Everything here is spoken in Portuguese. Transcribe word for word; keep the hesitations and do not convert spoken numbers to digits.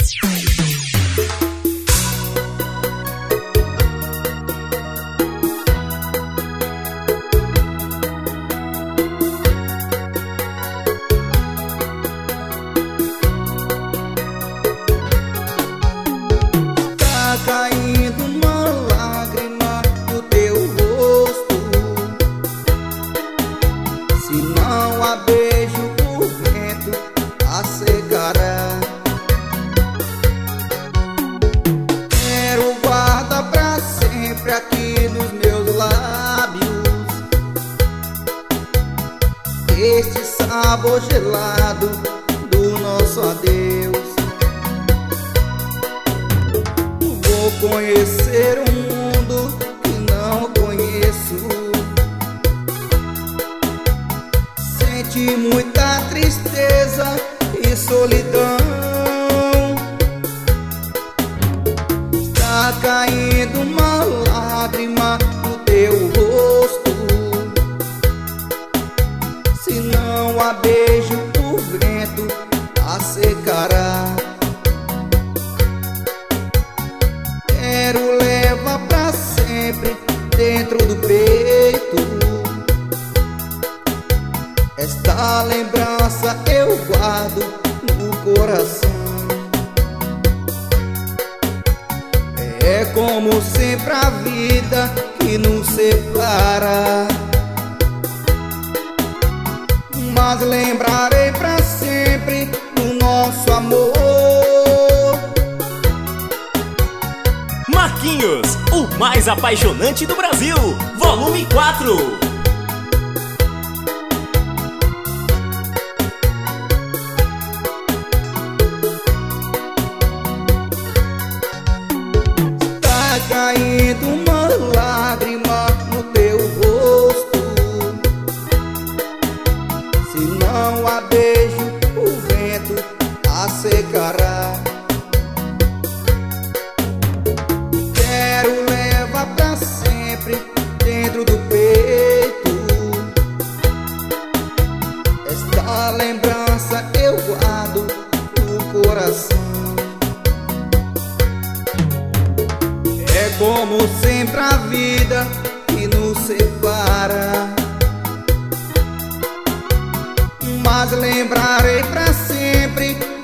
Caindo uma lágrima no teu rosto, se não há beijo o vento a secará. Quero guardar pra sempre aqui nos meus lábios este sabor gelado do nosso adeus. Vou conhecer um mundo que não conheço. Senti muita tristeza e solidão. Está caindo uma lágrima no teu rosto, se não há beijo o vento a secará. Quero levar pra sempre dentro do peito esta lembrança, eu guardo no coração. É como sempre a vida que nos separa, mas lembrarei pra sempre do nosso amor. Marquinhos, o mais apaixonante do Brasil, volume quatro. Está caindo uma lágrima no teu rosto, se não há beijo o vento a secará. Quero levar pra sempre dentro do peito esta lembrança, eu guardo no coração. É como sempre a vida que nos separa, mas lembrarei pra sempre